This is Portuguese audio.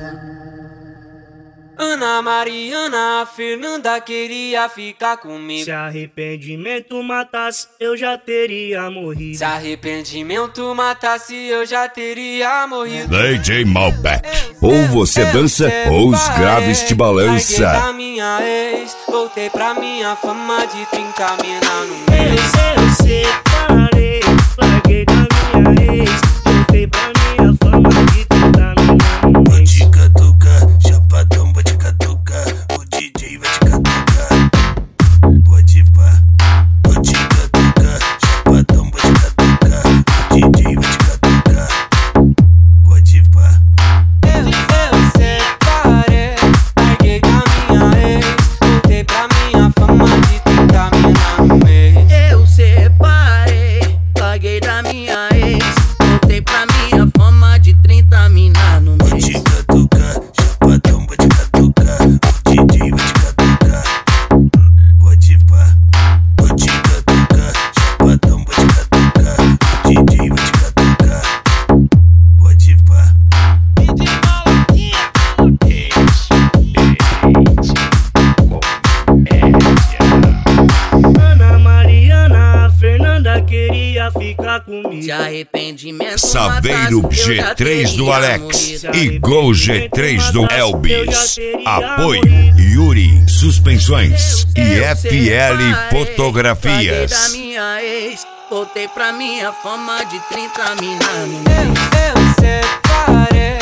Ana Mariana, a Fernanda queria ficar comigo. Se arrependimento matasse, eu já teria morrido. Se arrependimento matasse, eu já teria morrido. DJ Malbec, ou você dança ou os graves te balança. Larguei da minha ex, voltei pra minha fama de 30 mina no mês. Eu separei, larguei da minha ex, voltei pra minha fama de 30 mina no mês. Pode catucar, chapadão, pode catucar, o DJ vai te catucar. Pode pá, pode catucar, chapadão, pode catucar, o DJ vai te catucar. Pode pá. Eu separei, larguei da minha ex, voltei pra minha fama de 30 mina no mês. Eu separei, larguei da minha ex, voltei pra minha fama de 30 mina no mês. Pode catucar, chapadão, pode catucar, o DJ vai te catucar. Pode pá, pode catucar, chapadão, pode catucar, o DJ vai te catucar. Pode pá. Ana Mariana, a Fernanda queria ficar comigo. Se arrependimento Saveiro matasse, eu já G3 do teria Alex morrido. e Gol G3 do Elbis. Apoio Yuri Suspensões e FL Larguei da Fotografias. minha ex, voltei pra minha fama de 30 mina no mês. Eu separei,